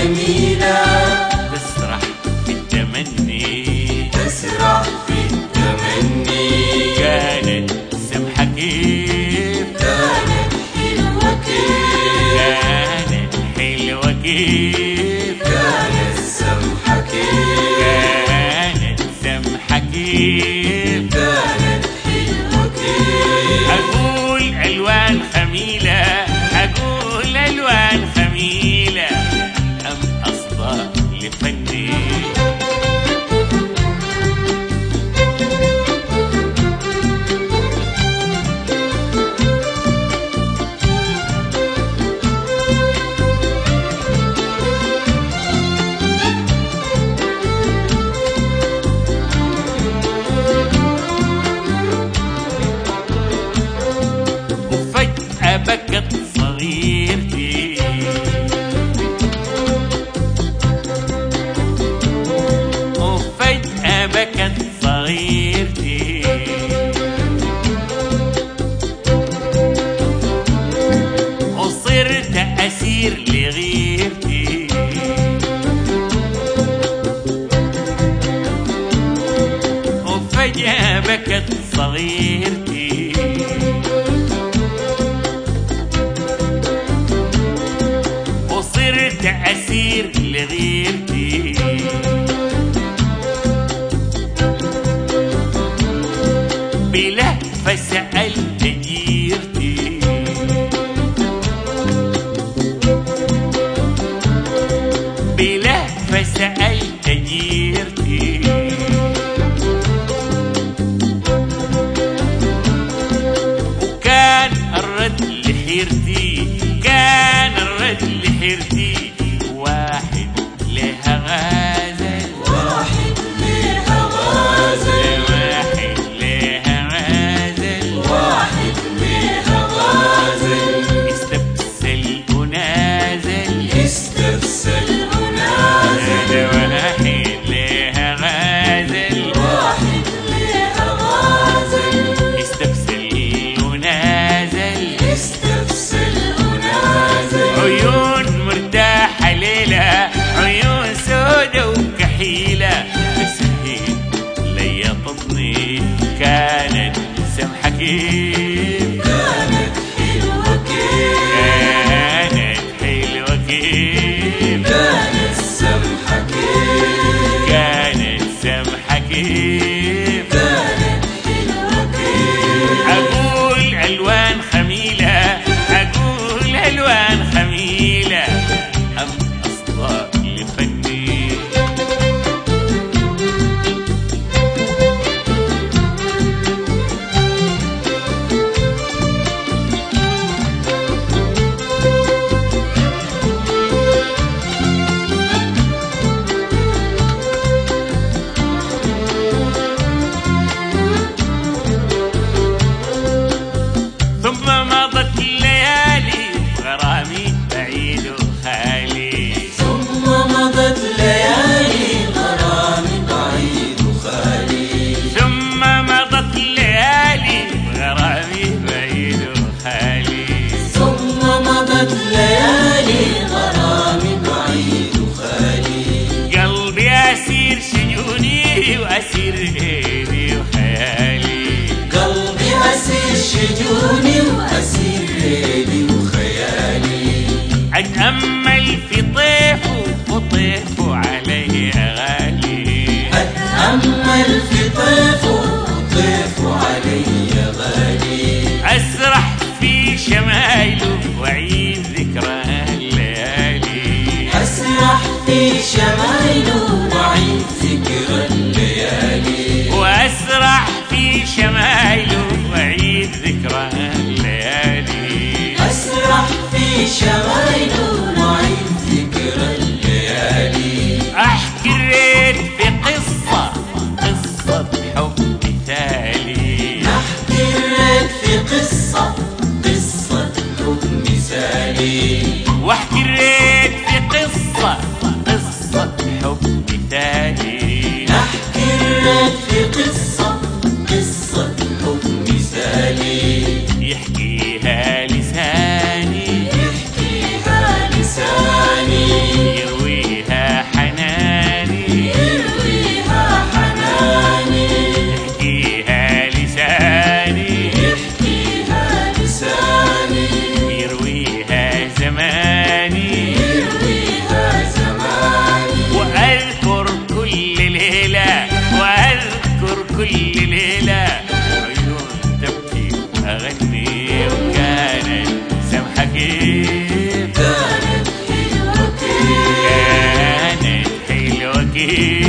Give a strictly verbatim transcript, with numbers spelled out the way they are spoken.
جميلة تسرح في التمني تسرح في التمني. كانت سمحة كيف كانت حلوة كيف كانت حلوة كيف كانت سمحة كيف كانت سمحة كيف كانت حلوة كيف. أقول ألوان خميلة أقول ألوان خميلة أم أصدى لفني. وفجأة بكت صغيرتي وفجأة بكت صغيرتي وصرت أسير لغيرتي. وفجأة بكت صغيرتي وصرت أسير لغيرتي. بلهفة سألت جيرتي بلهفة سألت جيرتي وكان الرد لحيرتي كان الرد لحيرتي واحد لها غازل واحد ليها غازل واحد لها غازل واحد ليها غازل استبسل ونازل استرسل ونازل واحد لها غازل واحد ليها غازل استبسل ونازل استرسل ونازل. عيون مرتاحة ليلة عيون سودة وكحيلة تسهيل لي تطني. كانت سمحة كيف كانت حلوة كيف كانت حلوة كيف كانت سمحة كيف كانت سمحة كيف. كانت حلوة كيف. أقول ألوان خميلة أقول ألوان خميلة أم أصدى لفني. ثم مضت الليالي وغرامي بعيد وخالي ثم مضت ليالي غرامي بعيد وخالي ثم مضت الليالي وغرامي بعيد وخالي ثم مضت ليالي غرامي بعيد وخالي. قلبي أسير سجوني وأسير ليلي وخيالي قلبي أسير شجوني وأسير ليلي وخيالي. أتأمل في طيفه وطيفه علي غالي أتأمل في طيفه وطيفه علي غالي. أسرح في شمايله وأعيد ذكرى الليالي أسرح في شمايله وأعيد ذكرى الليالي. وأسرح في شمايله وأعيد ذكرى الليالي. أسرح في شمايله وأعيد ذكرى الليالي. أحكي الريت في قصة قصة حب مثالي أحكي الريت في قصة قصة حب مثالي. واحكي الريت في قصة قصة حب مثالي. أحكي الريت في قصة قصة حب مثالي. يحكيها لساني يحكيها حكيت